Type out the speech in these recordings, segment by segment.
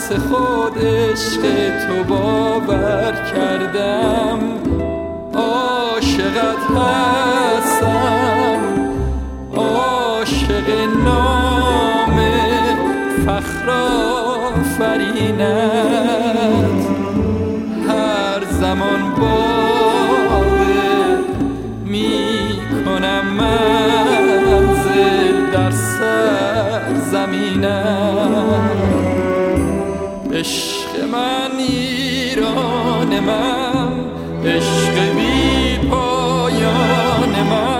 واسه خود عشق تو باور کردم، عاشقت هستم، عاشق نام فخر آفرینت. هر زمان باده می کنم منزل در سرزمینت. عشق من ایران من، عشق بی پایان من.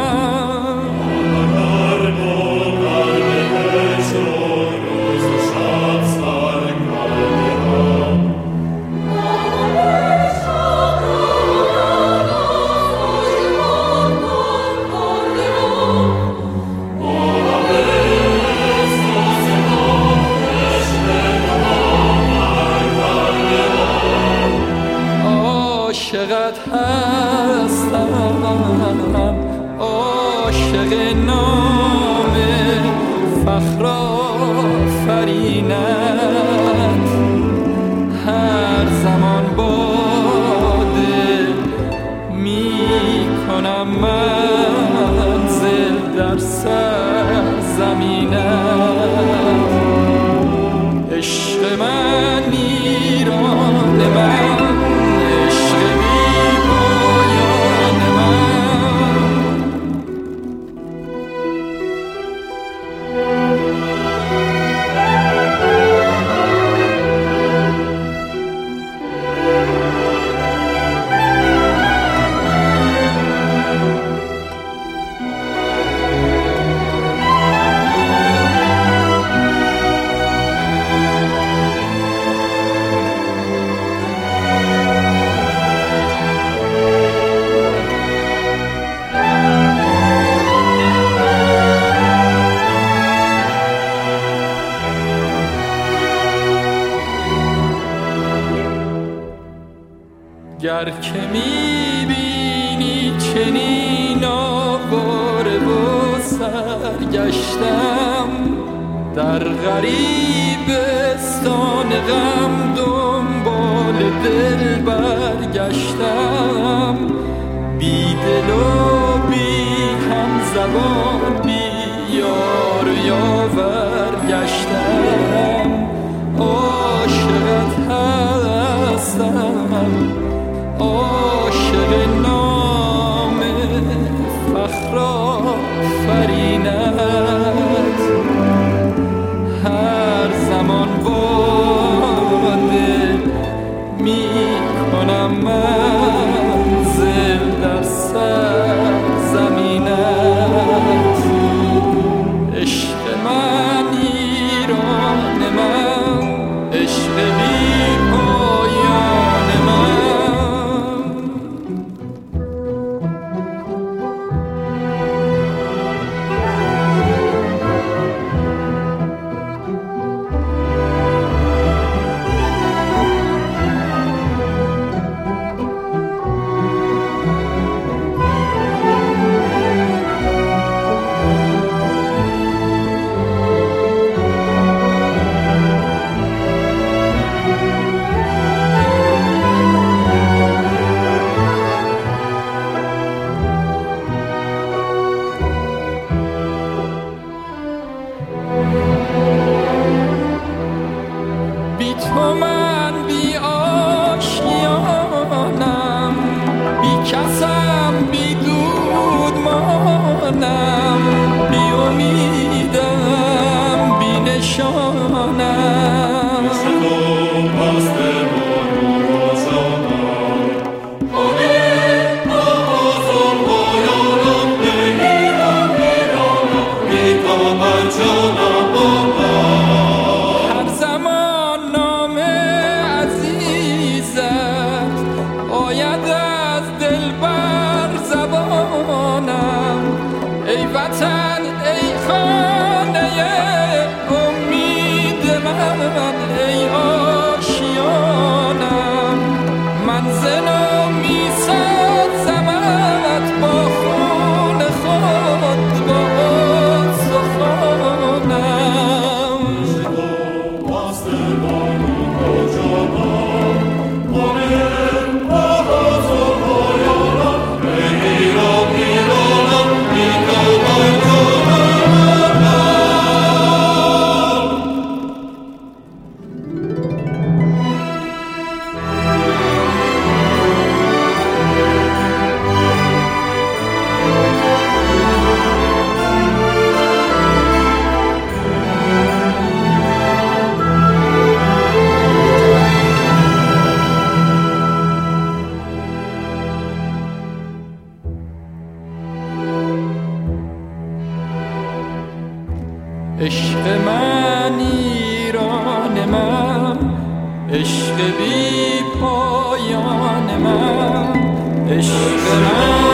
عاشقت هستم، عاشق نام فخر آفرینت. هر زمان باده می کنم منزل در سرزمینت. عشق من ایران من، گر که میبینی چنین آواره و سرگشتم، در غریبستان غم دنبال دل برگشتم. بی دل و بی همزبان، بی یار و یاور گشتم. عاشقت هستم، عاشق نام فخر آفرینت. هر زمان باده می کنم منزل در سرزمینت. عشق من ایران من، عشق بی پایان من. عشق بی پایان من، عشق من